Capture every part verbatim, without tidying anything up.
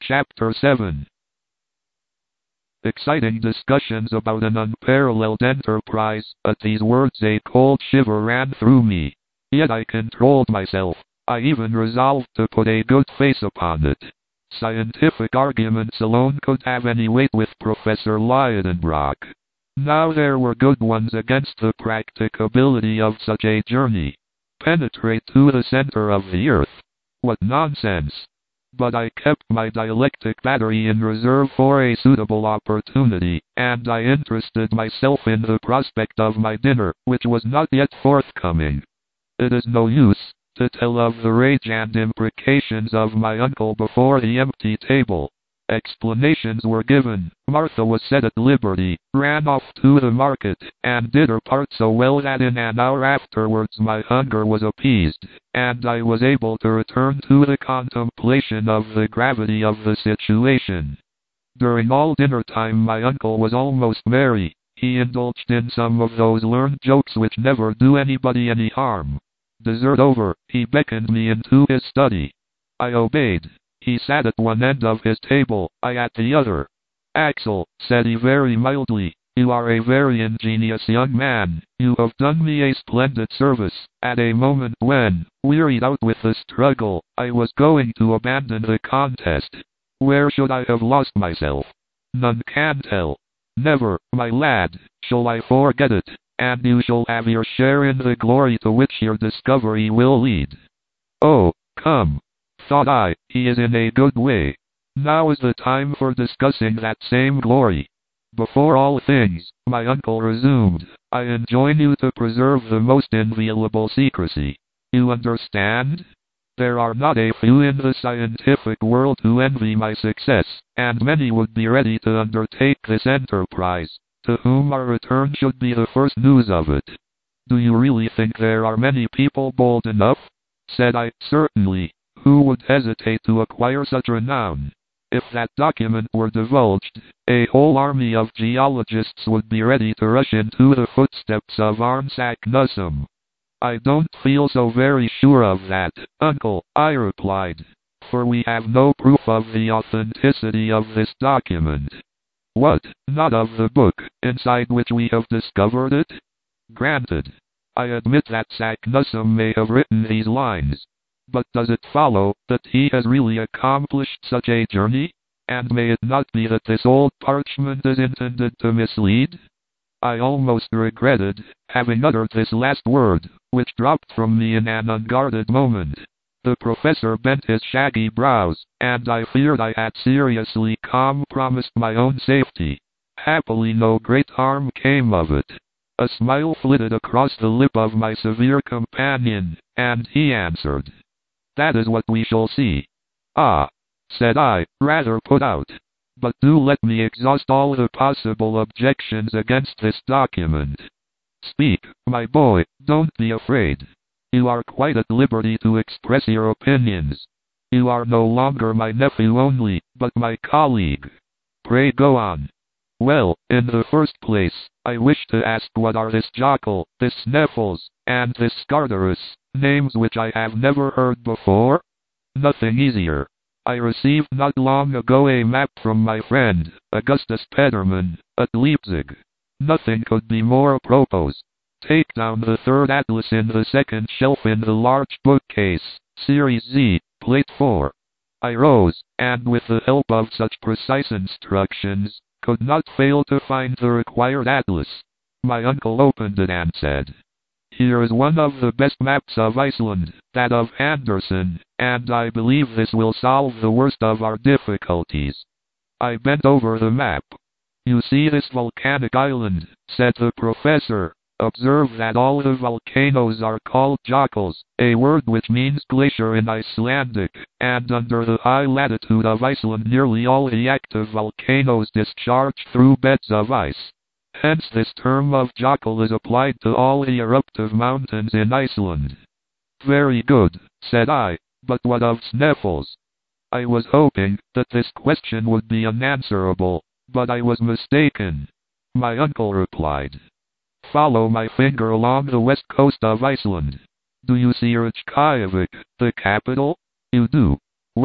Chapter seven. Exciting discussions about an unparalleled enterprise. At these words a cold shiver ran through me. Yet I controlled myself. I even resolved to put a good face upon it. Scientific arguments alone could have any weight with Professor Lidenbrock. Now there were good ones against the practicability of such a journey. Penetrate to the center of the earth. What nonsense! But I kept my dialectic battery in reserve for a suitable opportunity, and I interested myself in the prospect of my dinner, which was not yet forthcoming. It is no use to tell of the rage and imprecations of my uncle before the empty table. Explanations were given. Martha was set at liberty, ran off to the market, and did her part so well that in an hour afterwards my hunger was appeased, and I was able to return to the contemplation of the gravity of the situation. During all dinner time my uncle was almost merry. He indulged in some of those learned jokes which never do anybody any harm. Dessert over, he beckoned me into his study. I obeyed. He sat at one end of his table, I at the other. "Axel," said he very mildly, "you are a very ingenious young man. You have done me a splendid service, at a moment when, wearied out with the struggle, I was going to abandon the contest. Where should I have lost myself? None can tell. Never, my lad, shall I forget it, and you shall have your share in the glory to which your discovery will lead." "Oh, come," thought I, "he is in a good way. Now is the time for discussing that same glory." "Before all things," my uncle resumed, "I enjoin you to preserve the most inviolable secrecy. You understand? There are not a few in the scientific world who envy my success, and many would be ready to undertake this enterprise, to whom our return should be the first news of it." "Do you really think there are many people bold enough?" said I. "Certainly. Who would hesitate to acquire such renown? If that document were divulged, a whole army of geologists would be ready to rush into the footsteps of Arne Saknussemm." "I don't feel so very sure of that, uncle," I replied, "for we have no proof of the authenticity of this document." "What, not of the book, inside which we have discovered it?" "Granted. I admit that Saknussemm may have written these lines. But does it follow that he has really accomplished such a journey? And may it not be that this old parchment is intended to mislead?" I almost regretted having uttered this last word, which dropped from me in an unguarded moment. The professor bent his shaggy brows, and I feared I had seriously compromised my own safety. Happily no great harm came of it. A smile flitted across the lip of my severe companion, and he answered, "That is what we shall see." "Ah," said I, rather put out. "But do let me exhaust all the possible objections against this document." "Speak, my boy, don't be afraid. You are quite at liberty to express your opinions. You are no longer my nephew only, but my colleague. Pray go on." "Well, in the first place, I wish to ask what are this Jockle, this Sneffels, and this Scartaris, names which I have never heard before?" "Nothing easier. I received not long ago a map from my friend, Augustus Petermann, at Leipzig. Nothing could be more apropos. Take down the third atlas in the second shelf in the large bookcase, Series Z, Plate four. I rose, and with the help of such precise instructions, could not fail to find the required atlas. My uncle opened it and said, "Here is one of the best maps of Iceland, that of Anderson, and I believe this will solve the worst of our difficulties." I bent over the map. "You see this volcanic island," said the professor. "Observe that all the volcanoes are called Jockles, a word which means glacier in Icelandic, and under the high latitude of Iceland nearly all the active volcanoes discharge through beds of ice. Hence this term of Jockle is applied to all the eruptive mountains in Iceland." "Very good," said I, "but what of Sneffels?" I was hoping that this question would be unanswerable, but I was mistaken. My uncle replied, "Follow my finger along the west coast of Iceland. Do you see Reykjavik, the capital? You do. Well,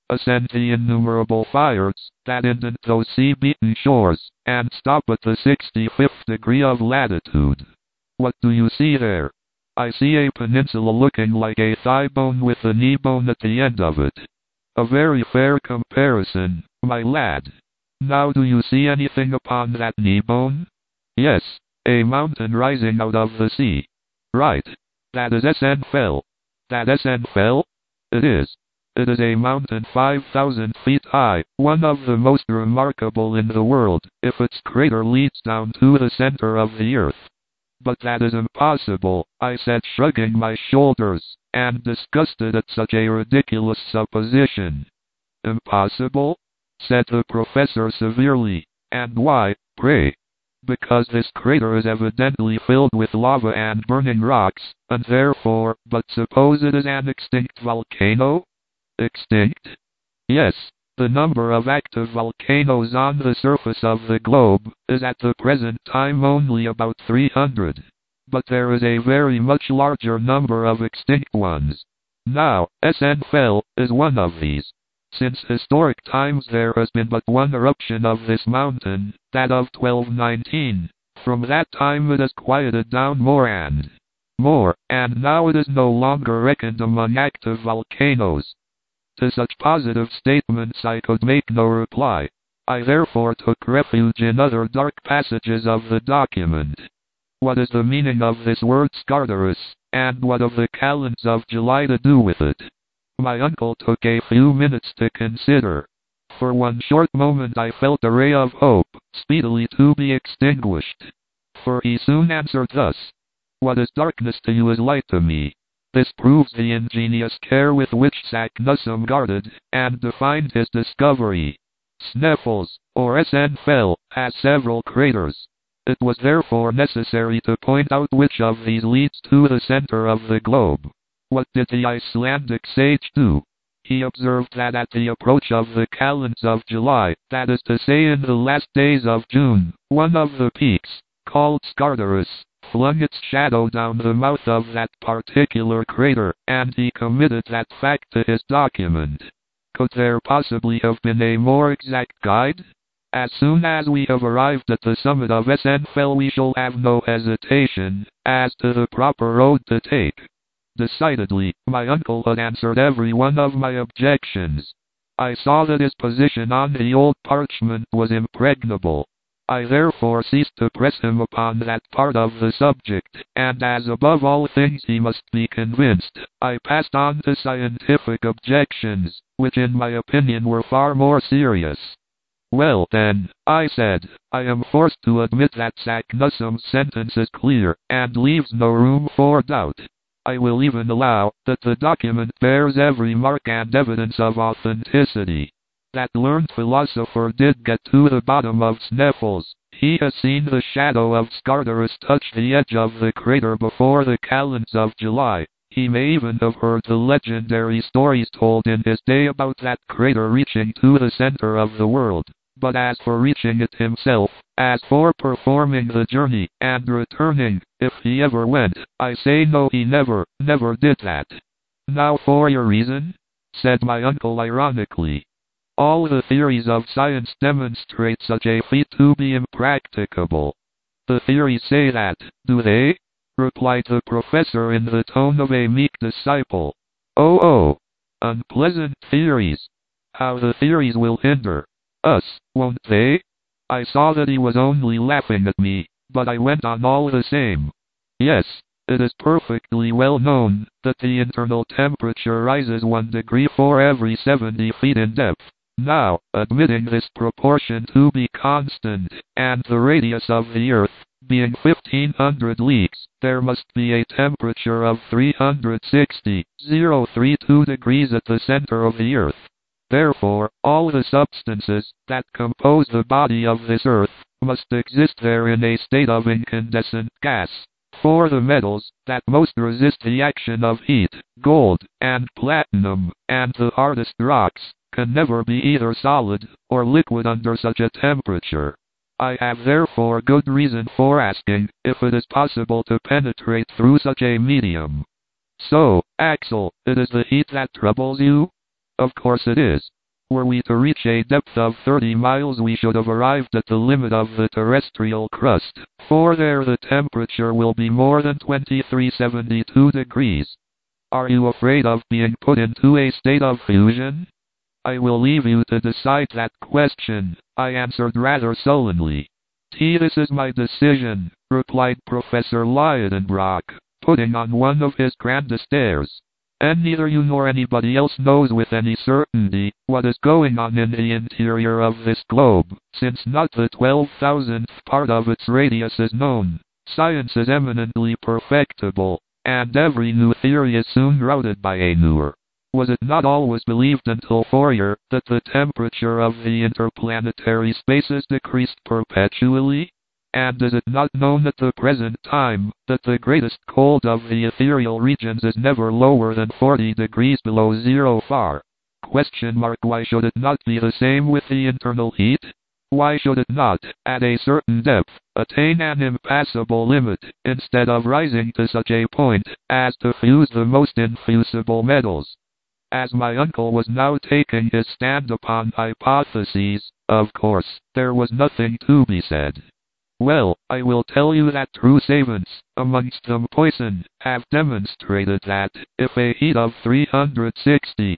ascend the innumerable fires that indent those sea-beaten shores, and stop at the sixty-fifth degree of latitude. What do you see there? I see a peninsula looking like a thigh bone with a knee bone at the end of it. A very fair comparison, my lad. Now do you see anything upon that knee bone? Yes, a mountain rising out of the sea. Right. That is Esenfell. That Esenfell? It is. It is a mountain five thousand feet high, one of the most remarkable in the world, if its crater leads down to the center of the earth. But that is impossible, I said, shrugging my shoulders, and disgusted at such a ridiculous supposition. Impossible? Said the professor severely. And why, pray? Because this crater is evidently filled with lava and burning rocks, and therefore, but suppose it is an extinct volcano? Extinct? Yes. The number of active volcanoes on the surface of the globe is at the present time only about three hundred. But there is a very much larger number of extinct ones. Now, Esenfell is one of these. Since historic times there has been but one eruption of this mountain, that of twelve nineteen. From that time it has quieted down more and more, and now it is no longer reckoned among active volcanoes. To such positive statements I could make no reply. I therefore took refuge in other dark passages of the document. What is the meaning of this word Scartaris, and what have the calends of July to do with it? My uncle took a few minutes to consider. For one short moment I felt a ray of hope, speedily to be extinguished. For he soon answered thus: "What is darkness to you is light to me." This proves the ingenious care with which Saknussemm guarded and defined his discovery. Sneffels, or Esenfell, has several craters. It was therefore necessary to point out which of these leads to the center of the globe. What did the Icelandic sage do? He observed that at the approach of the calends of July, that is to say in the last days of June, one of the peaks, called Scartaris, flung its shadow down the mouth of that particular crater, and he committed that fact to his document. Could there possibly have been a more exact guide? As soon as we have arrived at the summit of Esenfell we shall have no hesitation as to the proper road to take. Decidedly, my uncle had answered every one of my objections. I saw that his position on the old parchment was impregnable. I therefore ceased to press him upon that part of the subject, and as above all things he must be convinced, I passed on to scientific objections, which in my opinion were far more serious. Well then, I said, I am forced to admit that Saknussemm's sentence is clear, and leaves no room for doubt. I will even allow that the document bears every mark and evidence of authenticity. That learned philosopher did get to the bottom of Sneffels. He has seen the shadow of Scartaris touch the edge of the crater before the calends of July. He may even have heard the legendary stories told in his day about that crater reaching to the center of the world. But as for reaching it himself, as for performing the journey and returning, if he ever went, I say no, he never, never did that. Now for your reason? Said my uncle ironically. All the theories of science demonstrate such a feat to be impracticable. The theories say that, do they? Replied the professor in the tone of a meek disciple. Oh oh! Unpleasant theories. How the theories will hinder us, won't they? I saw that he was only laughing at me, but I went on all the same. Yes, it is perfectly well known that the internal temperature rises one degree for every seventy feet in depth. Now, admitting this proportion to be constant, and the radius of the Earth being fifteen hundred leagues, there must be a temperature of three hundred sixty point zero three two degrees at the center of the Earth. Therefore, all the substances that compose the body of this Earth must exist there in a state of incandescent gas. For the metals that most resist the action of heat, gold and platinum, and the hardest rocks, can never be either solid or liquid under such a temperature. I have therefore good reason for asking if it is possible to penetrate through such a medium. So, Axel, it is the heat that troubles you? Of course it is. Were we to reach a depth of thirty miles, we should have arrived at the limit of the terrestrial crust, for there the temperature will be more than twenty-three seventy-two degrees. Are you afraid of being put into a state of fusion? I will leave you to decide that question, I answered rather sullenly. T. This is my decision, replied Professor Lidenbrock, putting on one of his grandest airs. And neither you nor anybody else knows with any certainty what is going on in the interior of this globe, since not the twelve thousandth part of its radius is known. Science is eminently perfectible, and every new theory is soon routed by a newer. Was it not always believed until Fourier that the temperature of the interplanetary spaces decreased perpetually? And is it not known at the present time that the greatest cold of the ethereal regions is never lower than forty degrees below zero far? Question mark. Why should it not be the same with the internal heat? Why should it not, at a certain depth, attain an impassable limit, instead of rising to such a point as to fuse the most infusible metals? As my uncle was now taking his stand upon hypotheses, of course, there was nothing to be said. Well, I will tell you that true savants, amongst them Poisson, have demonstrated that, if a heat of three hundred sixty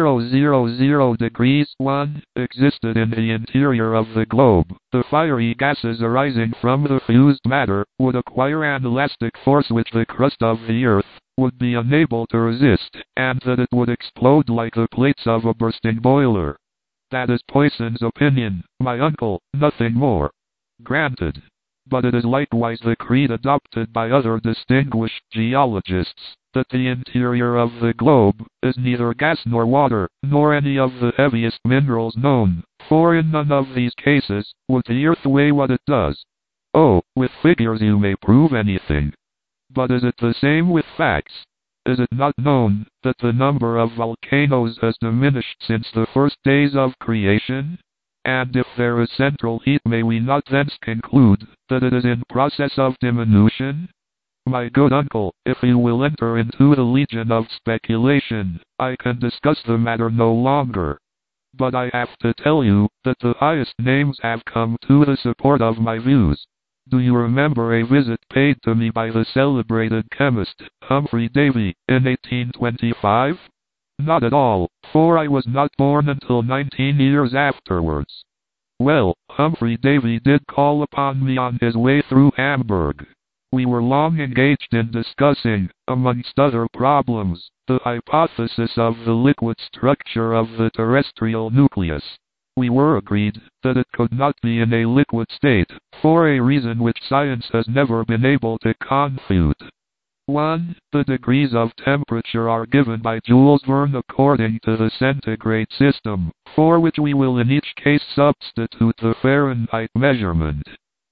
thousand degrees one existed in the interior of the globe, the fiery gases arising from the fused matter would acquire an elastic force which the crust of the earth would be unable to resist, and that it would explode like the plates of a bursting boiler. That is Poisson's opinion, my uncle, nothing more. Granted. But it is likewise the creed adopted by other distinguished geologists, that the interior of the globe is neither gas nor water, nor any of the heaviest minerals known, for in none of these cases would the earth weigh what it does. Oh, with figures you may prove anything. But is it the same with facts? Is it not known that the number of volcanoes has diminished since the first days of creation? And if there is central heat, may we not thence conclude that it is in process of diminution? My good uncle, if you will enter into the legion of speculation, I can discuss the matter no longer. But I have to tell you that the highest names have come to the support of my views. Do you remember a visit paid to me by the celebrated chemist, Humphrey Davy, in eighteen twenty-five? Not at all, for I was not born until nineteen years afterwards. Well, Humphrey Davy did call upon me on his way through Hamburg. We were long engaged in discussing, amongst other problems, the hypothesis of the liquid structure of the terrestrial nucleus. We were agreed that it could not be in a liquid state, for a reason which science has never been able to confute. one. The degrees of temperature are given by Jules Verne according to the centigrade system, for which we will in each case substitute the Fahrenheit measurement.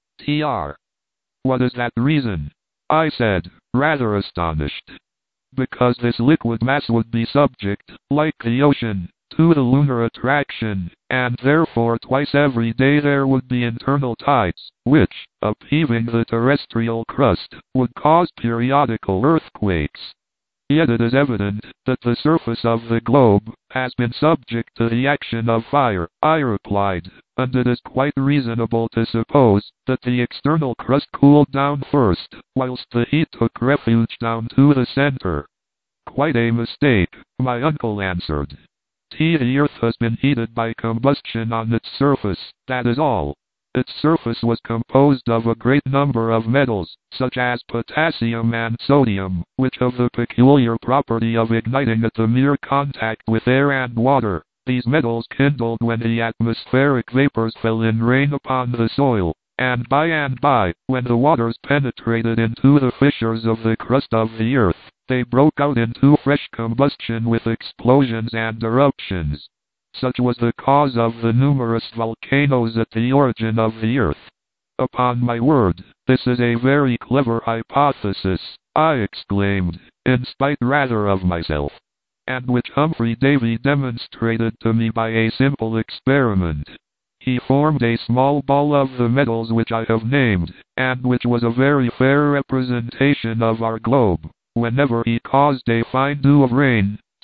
tr. What is that reason? I said, rather astonished. Because this liquid mass would be subject, like the ocean, to the lunar attraction, and therefore twice every day there would be internal tides, which, upheaving the terrestrial crust, would cause periodical earthquakes. Yet it is evident that the surface of the globe has been subject to the action of fire, I replied, and it is quite reasonable to suppose that the external crust cooled down first, whilst the heat took refuge down to the center. Quite a mistake, my uncle answered. T. The earth has been heated by combustion on its surface, that is all. Its surface was composed of a great number of metals, such as potassium and sodium, which have the peculiar property of igniting at the mere contact with air and water. These metals kindled when the atmospheric vapors fell in rain upon the soil, and by and by, when the waters penetrated into the fissures of the crust of the earth, they broke out into fresh combustion with explosions and eruptions. Such was the cause of the numerous volcanoes at the origin of the earth. Upon my word, this is a very clever hypothesis, I exclaimed, in spite rather of myself, and which Humphrey Davy demonstrated to me by a simple experiment. He formed a small ball of the metals which I have named, and which was a very fair representation of our globe, whenever he caused a fine dew of rain to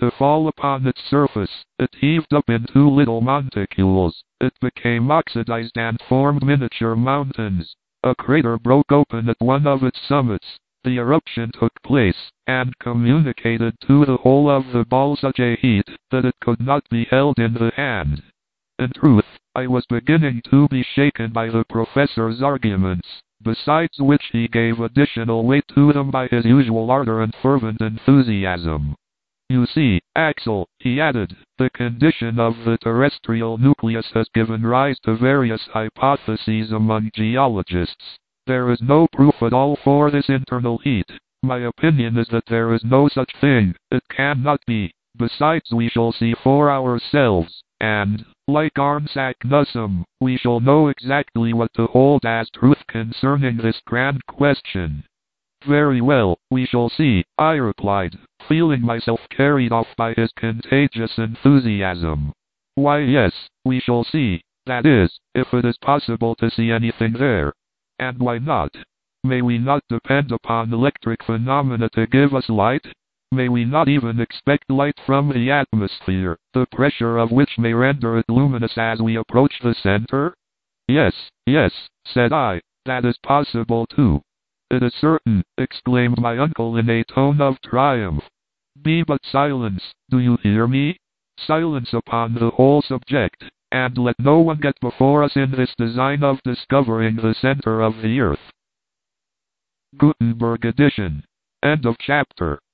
to fall upon its surface, it heaved up into little monticules. It became oxidized and formed miniature mountains. A crater broke open at one of its summits. The eruption took place, and communicated to the whole of the ball such a heat that it could not be held in the hand. In truth, I was beginning to be shaken by the professor's arguments, besides which he gave additional weight to them by his usual ardor and fervent enthusiasm. You see, Axel, he added, the condition of the terrestrial nucleus has given rise to various hypotheses among geologists. There is no proof at all for this internal heat. My opinion is that there is no such thing. It cannot be. Besides, we shall see for ourselves, and, like Arnsak Nussum, we shall know exactly what to hold as truth concerning this grand question. Very well, we shall see, I replied, feeling myself carried off by his contagious enthusiasm. Why, yes, we shall see. That is, if it is possible to see anything there. And why not? May we not depend upon electric phenomena to give us light? May we not even expect light from the atmosphere, the pressure of which may render it luminous as we approach the center? Yes, yes, said I, that is possible too. It is certain, exclaimed my uncle in a tone of triumph. Be but silence, do you hear me? Silence upon the whole subject, and let no one get before us in this design of discovering the center of the earth. Gutenberg edition. End of chapter.